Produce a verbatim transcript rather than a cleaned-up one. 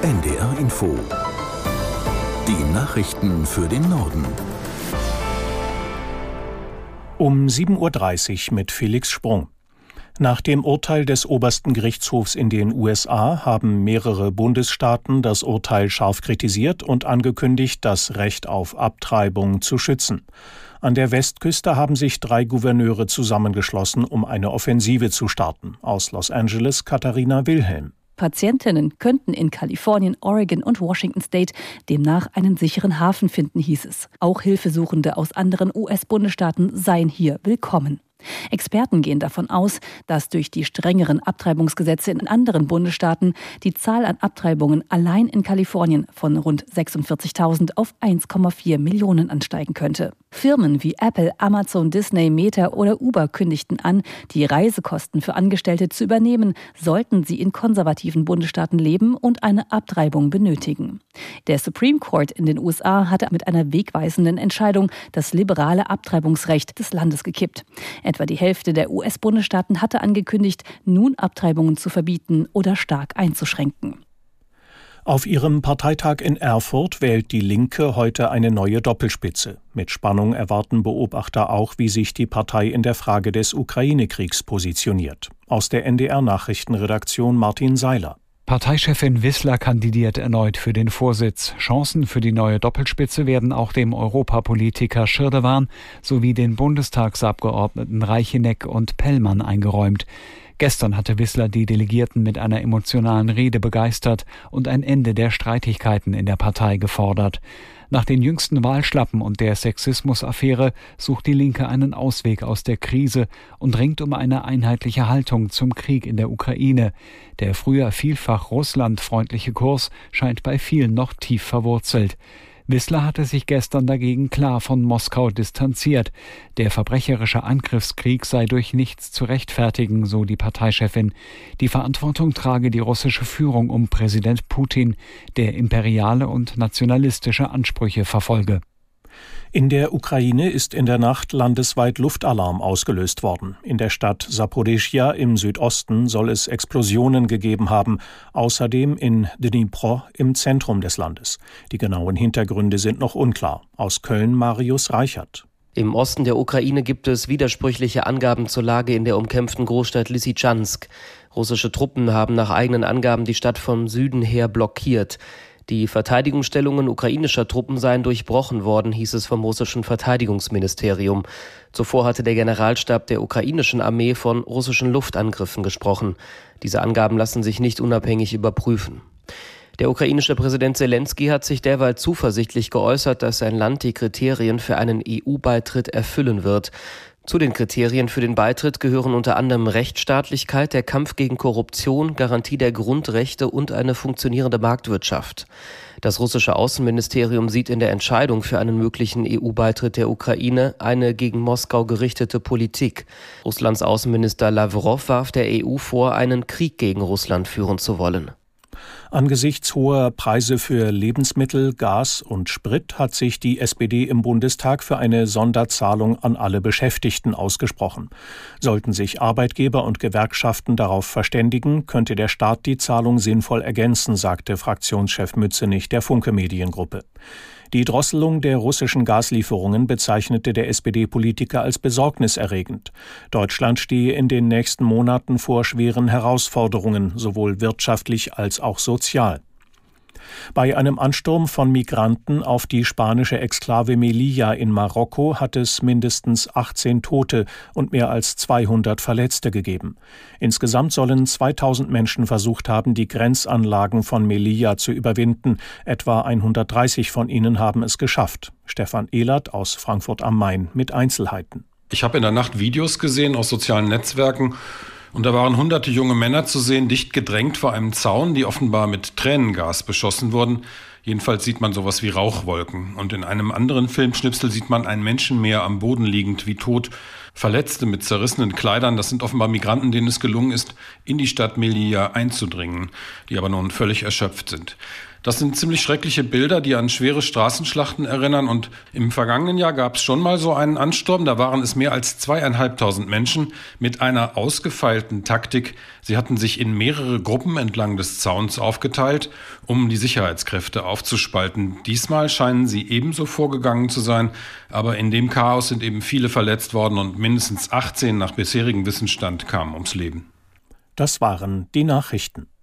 N D R Info. Die Nachrichten für den Norden. Um sieben Uhr dreißig mit Felix Sprung. Nach dem Urteil des obersten Gerichtshofs in den U S A haben mehrere Bundesstaaten das Urteil scharf kritisiert und angekündigt, das Recht auf Abtreibung zu schützen. An der Westküste haben sich drei Gouverneure zusammengeschlossen, um eine Offensive zu starten. Aus Los Angeles Katharina Wilhelm. Patientinnen könnten in Kalifornien, Oregon und Washington State demnach einen sicheren Hafen finden, hieß es. Auch Hilfesuchende aus anderen U S-Bundesstaaten seien hier willkommen. Experten gehen davon aus, dass durch die strengeren Abtreibungsgesetze in anderen Bundesstaaten die Zahl an Abtreibungen allein in Kalifornien von rund sechsundvierzigtausend auf eins Komma vier Millionen ansteigen könnte. Firmen wie Apple, Amazon, Disney, Meta oder Uber kündigten an, die Reisekosten für Angestellte zu übernehmen, sollten sie in konservativen Bundesstaaten leben und eine Abtreibung benötigen. Der Supreme Court in den U S A hatte mit einer wegweisenden Entscheidung das liberale Abtreibungsrecht des Landes gekippt. Etwa die Hälfte der U S-Bundesstaaten hatte angekündigt, nun Abtreibungen zu verbieten oder stark einzuschränken. Auf ihrem Parteitag in Erfurt wählt die Linke heute eine neue Doppelspitze. Mit Spannung erwarten Beobachter auch, wie sich die Partei in der Frage des Ukraine-Kriegs positioniert. Aus der N D R-Nachrichtenredaktion Martin Seiler. Parteichefin Wissler kandidiert erneut für den Vorsitz. Chancen für die neue Doppelspitze werden auch dem Europapolitiker Schirdewan sowie den Bundestagsabgeordneten Reicheneck und Pellmann eingeräumt. Gestern hatte Wissler die Delegierten mit einer emotionalen Rede begeistert und ein Ende der Streitigkeiten in der Partei gefordert. Nach den jüngsten Wahlschlappen und der Sexismus-Affäre sucht die Linke einen Ausweg aus der Krise und ringt um eine einheitliche Haltung zum Krieg in der Ukraine. Der früher vielfach russlandfreundliche Kurs scheint bei vielen noch tief verwurzelt. Wissler hatte sich gestern dagegen klar von Moskau distanziert. Der verbrecherische Angriffskrieg sei durch nichts zu rechtfertigen, so die Parteichefin. Die Verantwortung trage die russische Führung um Präsident Putin, der imperiale und nationalistische Ansprüche verfolge. In der Ukraine ist in der Nacht landesweit Luftalarm ausgelöst worden. In der Stadt Saporischschja im Südosten soll es Explosionen gegeben haben, außerdem in Dnipro im Zentrum des Landes. Die genauen Hintergründe sind noch unklar. Aus Köln Marius Reichert. Im Osten der Ukraine gibt es widersprüchliche Angaben zur Lage in der umkämpften Großstadt Lysychansk. Russische Truppen haben nach eigenen Angaben die Stadt vom Süden her blockiert. Die Verteidigungsstellungen ukrainischer Truppen seien durchbrochen worden, hieß es vom russischen Verteidigungsministerium. Zuvor hatte der Generalstab der ukrainischen Armee von russischen Luftangriffen gesprochen. Diese Angaben lassen sich nicht unabhängig überprüfen. Der ukrainische Präsident Selenskyj hat sich derweil zuversichtlich geäußert, dass sein Land die Kriterien für einen E U-Beitritt erfüllen wird. Zu den Kriterien für den Beitritt gehören unter anderem Rechtsstaatlichkeit, der Kampf gegen Korruption, Garantie der Grundrechte und eine funktionierende Marktwirtschaft. Das russische Außenministerium sieht in der Entscheidung für einen möglichen E U-Beitritt der Ukraine eine gegen Moskau gerichtete Politik. Russlands Außenminister Lawrow warf der E U vor, einen Krieg gegen Russland führen zu wollen. Angesichts hoher Preise für Lebensmittel, Gas und Sprit hat sich die S P D im Bundestag für eine Sonderzahlung an alle Beschäftigten ausgesprochen. Sollten sich Arbeitgeber und Gewerkschaften darauf verständigen, könnte der Staat die Zahlung sinnvoll ergänzen, sagte Fraktionschef Mützenich der Funke Mediengruppe. Die Drosselung der russischen Gaslieferungen bezeichnete der S P D-Politiker als besorgniserregend. Deutschland stehe in den nächsten Monaten vor schweren Herausforderungen, sowohl wirtschaftlich als auch sozial. Bei einem Ansturm von Migranten auf die spanische Exklave Melilla in Marokko hat es mindestens achtzehn Tote und mehr als zweihundert Verletzte gegeben. Insgesamt sollen zweitausend Menschen versucht haben, die Grenzanlagen von Melilla zu überwinden. Etwa hundertdreißig von ihnen haben es geschafft. Stefan Ehlert aus Frankfurt am Main mit Einzelheiten. Ich habe in der Nacht Videos gesehen aus sozialen Netzwerken. Und da waren hunderte junge Männer zu sehen, dicht gedrängt vor einem Zaun, die offenbar mit Tränengas beschossen wurden. Jedenfalls sieht man sowas wie Rauchwolken. Und in einem anderen Filmschnipsel sieht man ein Menschenmeer am Boden liegend, wie tot. Verletzte mit zerrissenen Kleidern, das sind offenbar Migranten, denen es gelungen ist, in die Stadt Melilla einzudringen, die aber nun völlig erschöpft sind. Das sind ziemlich schreckliche Bilder, die an schwere Straßenschlachten erinnern. Und im vergangenen Jahr gab es schon mal so einen Ansturm. Da waren es mehr als zweieinhalbtausend Menschen mit einer ausgefeilten Taktik. Sie hatten sich in mehrere Gruppen entlang des Zauns aufgeteilt, um die Sicherheitskräfte aufzuspalten. Diesmal scheinen sie ebenso vorgegangen zu sein. Aber in dem Chaos sind eben viele verletzt worden und mindestens achtzehn nach bisherigem Wissensstand kamen ums Leben. Das waren die Nachrichten.